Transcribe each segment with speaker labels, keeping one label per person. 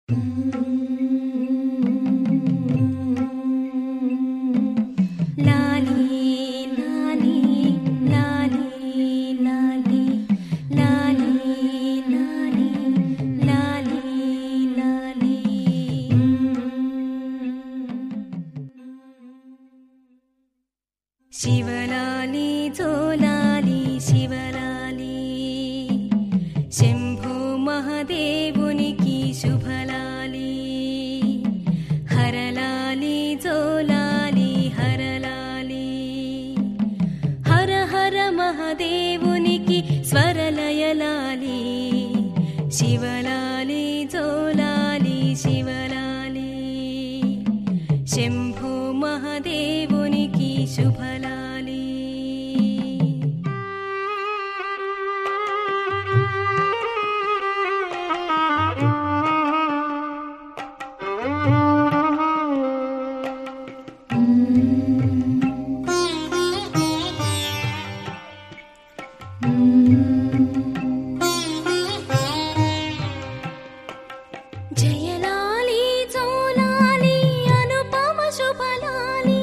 Speaker 1: శివలాలి జోలాలి శివలాలి శంభో మహదేవునికి శుభలాలి హరలాలి జోలాలి హరలాలి హర హర మహదేవునికి స్వరలయలాలి శివలాలి జోలాలి శివలాలి శంభో మహదేవునికి శుభలాలి జయలాలి జోలాలి అనుపమ శుభలాలి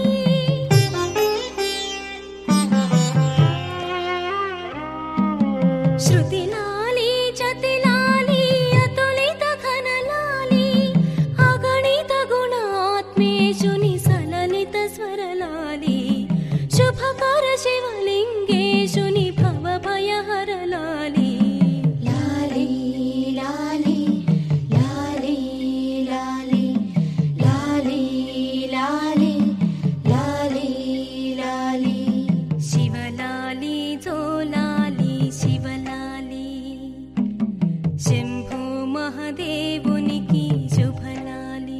Speaker 1: శృతిలాలి జతిలాలి అతులిత ఘనలాలి అగణిత గుణాత్మేశుని సలలిత స్వరలాలి శుభకర శివలింగేశుని భవభయహరలాలి లాలి లాలి లాలి లాలి లాలి లాలి లాలి లాలి శివలాలి జోలాలి శివలాలి శంభో మహదేవునికి శుభలాలి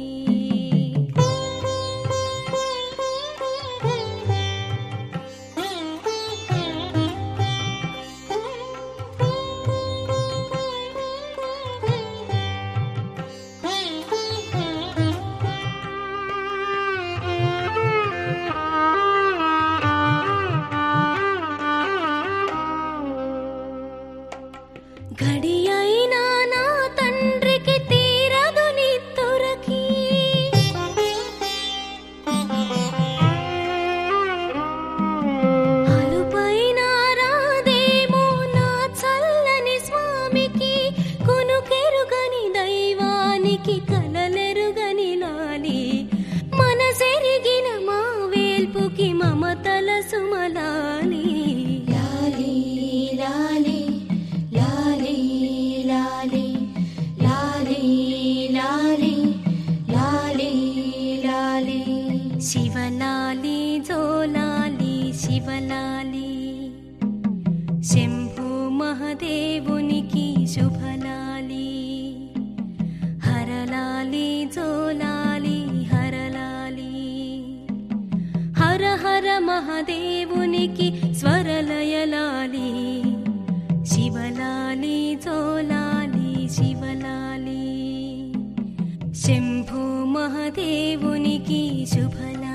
Speaker 1: గడియైనా నా తండ్రికి తీరదు నిత్తురకి అలుపైన రాదేమో నా చల్లని స్వామికి కునుకెరుగని దైవానికి కలలెరుగని లాలి మనసెరిగిన మా వేల్పుకి మమతల సుమలాలి లాలి లాలి లాలి లాలి లాలి లాలి లాలి లాలి శివలాలి జోలాలి శివలాలి శంభో మహదేవునికి శుభలాలి హరలాలి జోలాలి హరలాలి హర హర మహదేవునికి స్వరలయలాలి శివలాలి జోలాలి శివలాలి శంభో మహదేవునికి శుభలాలి